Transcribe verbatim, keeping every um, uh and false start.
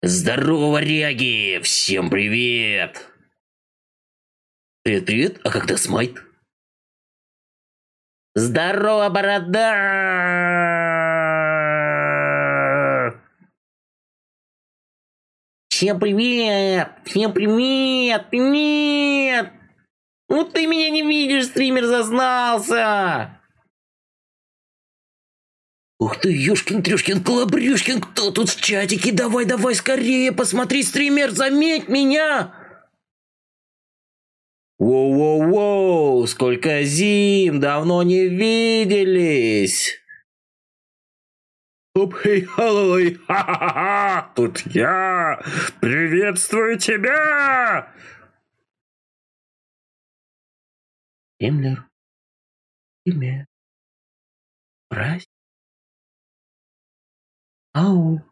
Здорово, варяги! Всем привет! Привет, привет, а когда смайт? Здорово, борода! Всем привет! Всем привет! Привет! Ну ты меня не видишь, стример зазнался! Ух ты, ёшкин-трёшкин, колобрюшкин, кто тут в чатике? Давай, давай, скорее, посмотри, стример, заметь меня! Воу-воу-воу, сколько зим, давно не виделись! Оп-хей-халлой, ха-ха-ха, тут я! Приветствую тебя! Стримлер, имя, праздник. Ау.